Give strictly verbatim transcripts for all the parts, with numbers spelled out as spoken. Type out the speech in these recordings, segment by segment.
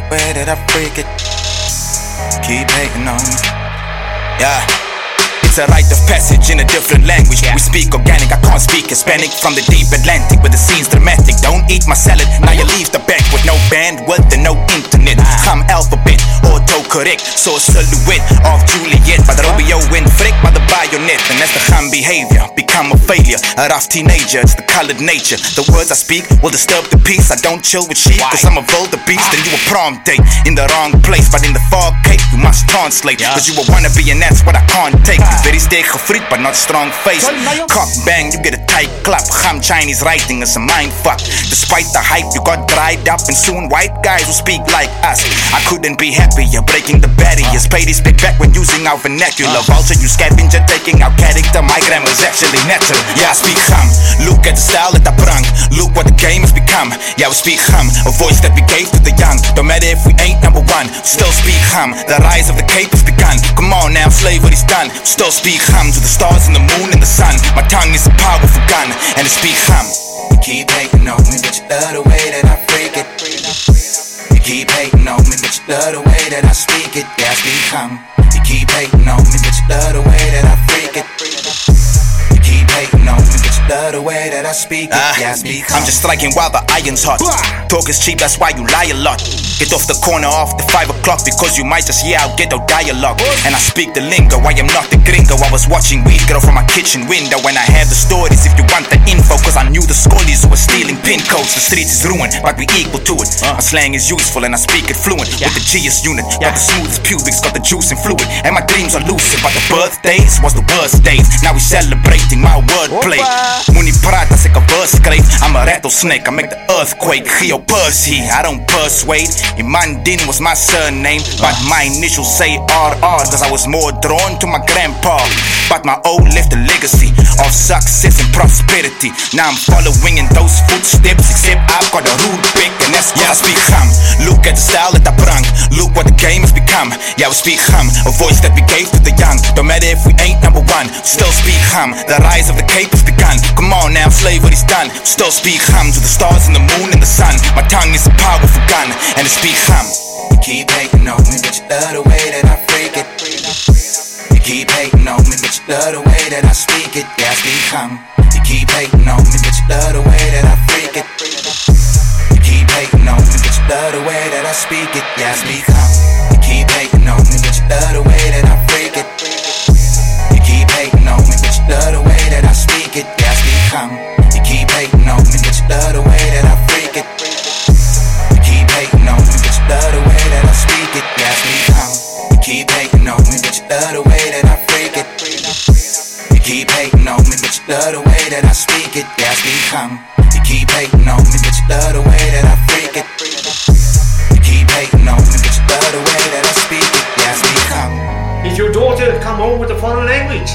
way that I freak it. Keep hating on me. Yeah. It's a rite of passage in a different language. We speak organic, I can't speak Hispanic. From the deep Atlantic where the scene's dramatic. Don't eat my salad, now you leave the bank with no bandwidth and no internet. I'm alphabet, autocorrect, so a silhouette of Juliet. By the Romeo and Frick, by the bayonet. And that's the ham behavior, become a failure. A rough teenager, it's the colored nature. The words I speak will disturb the peace. I don't chill with sheep, cause I'm a vulgar beast. And you a prom date in the wrong place. But in the far cape, you must translate. Cause you a wannabe and that's what I can't take. Very steak gefried, but not strong face. Cock bang, you get a tight clap. Ham Chinese writing is a mind fuck. Despite the hype, you got dried up. And soon white guys will speak like us. I couldn't be happier, breaking the barriers. Pay this back when using our vernacular. Vulture, you scavenger, taking our character. My grammar's actually natural. Yeah, I speak ham. Look at the style that I brung. Look what the game has become. Yeah, we speak ham. A voice that we gave to the young. Don't matter if we ain't number one, still speak ham. The rise of the cape has begun. Come on now, slavery's done. Still speak ham to the stars and the moon and the sun. My tongue is a powerful gun, and it speak ham. You keep hating on me, but you love the way that I freak it. You keep hating on me, but you love the way that I speak it. Yeah, I speak ham. You keep hating on me, but you love the way that I freak it. You keep hating on me, but you love the way that I speak it. Uh, yeah, I speak ham. I'm just striking while the iron's hot. Talk is cheap, that's why you lie a lot. Get off the corner after five o'clock because you might just hear our ghetto dialogue. And I speak the lingo, I am not the gringo. I was watching Weed Girl from my kitchen window when I had the stories. If you want the info, cause I knew the schollies who were stealing pin codes. The streets is ruined, but we equal to it. My slang is useful and I speak it fluent. With the G S unit, got the smoothest pubics, got the juice and fluid. And my dreams are lucid, but the birthdays was the worst days. Now we celebrating my wordplay. Moenie praat as ek a verse skryf. I'm a rattlesnake, I make the earthquake. Geo Percy, I don't persuade. Imandin was my surname, but my initials say R R, cause I was more drawn to my grandpa. But my old left a legacy of success and prosperity. Now I'm following in those footsteps, except I've got a rude pick, and that's why I speak ham. Look at the style that I brung, look what the game has become. Yeah, we speak ham, a voice that we gave to the young. Don't matter if we ain't number one, still speak ham. The rise of the cape has begun. Come on now, slavery's done. Still speak ham to the stars and the moon and the sun. My tongue is a powerful gun, and it speak ham. You keep hating on me, but you love the way that I freak it. You keep hating on me, but you love the way that I speak it. Yeah, I speak ham. You keep hating on me, but you love the way that I freak it. You keep hating on me, but you love the way that I speak it. Yeah, I speak ham. You keep hating on me, but you love the way that I freak it. You keep hating on me, but you love the way that I speak it. Yeah, I speak ham. You keep hating on me, but you love the way that I freak it. You keep hating on me, but you love the way that I speak it. Yeah, I speak ham. You keep hating on me, but you love the way that I freak it. You keep hating on me, but you love the way that I speak it. Yeah, I speak ham. You keep hating on me, but you love the way that I freak it. You keep hating on me, but you love the way that I speak it. Yeah, I speak ham. Did your daughter come home with a foreign language?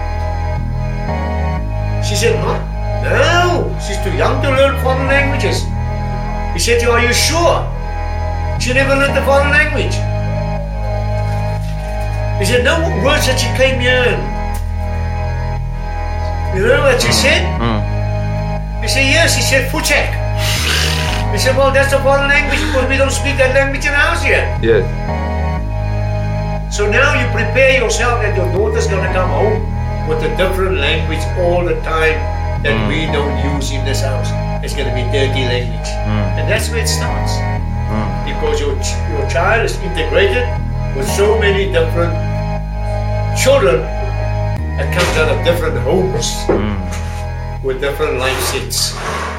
She said, no, no, she's too young to learn foreign languages. He said to her, are you sure? She never learned the foreign language. He said, no words that she came here in. You know what she said? Mm. He said, yes, he said, Fuchek. He said, well, that's a foreign language because we don't speak that language in ours here. Yes. So now you prepare yourself that your daughter's gonna come home with a different language all the time that mm. we don't use in this house. It's gonna be dirty language. Mm. And that's where it starts. Mm. Because your, ch- your child is integrated with so many different children that comes out of different homes Mm. with different life sets.